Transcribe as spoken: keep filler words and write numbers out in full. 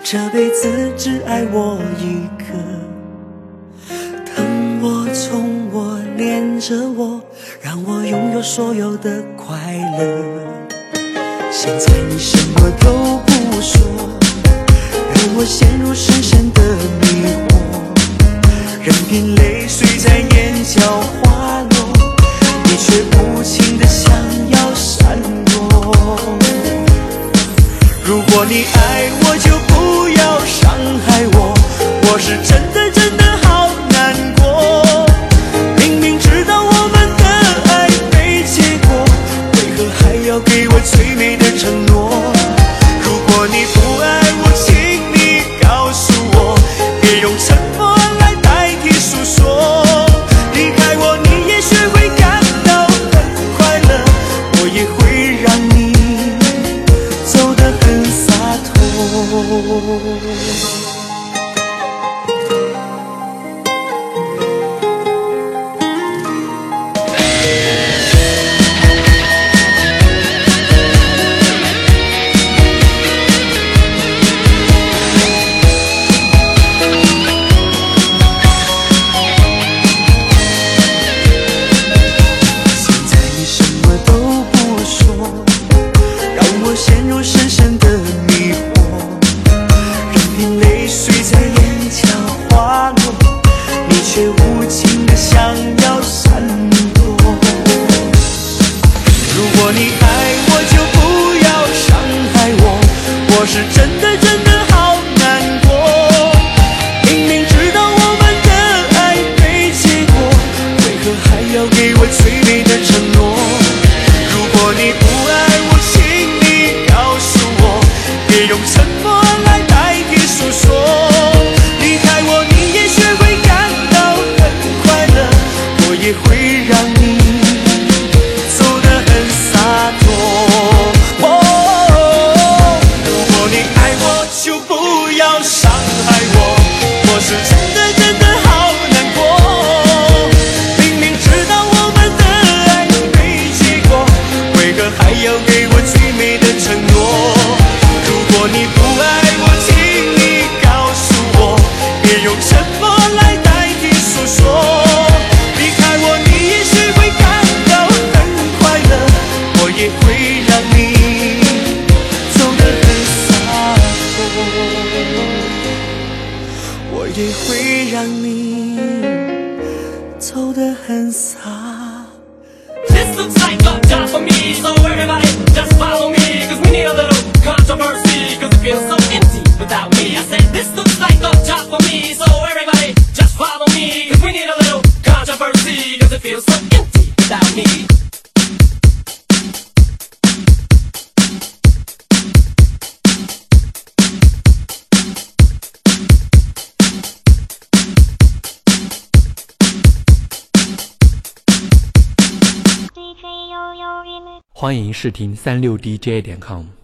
这辈子只爱我一个，疼我宠我恋着我，让我拥有所有的快乐。现在你什么都不说，让我陷入深深的迷惑，任凭泪水在眼角滑落，你却无情地想要闪躲。如果你爱我就不要伤害我，我是真的真的好难过。明明知道我们的爱没结果，为何还要给我最美的承诺？如果你不爱我，请你告诉我，别用沉默来代替诉说。离开我你也许会感到很快乐，我也会让你走得很洒脱。也会让你走得很洒。 This looks like a job for me, so everybody just follow me, cause we need a little controversy, cause it feels so empty without me. I said this looks like a job for me, so everybody just follow me, cause we need a little controversy, cause it feels so empty without me. D J 悠悠 remix 欢迎试听三六 D J 点 com。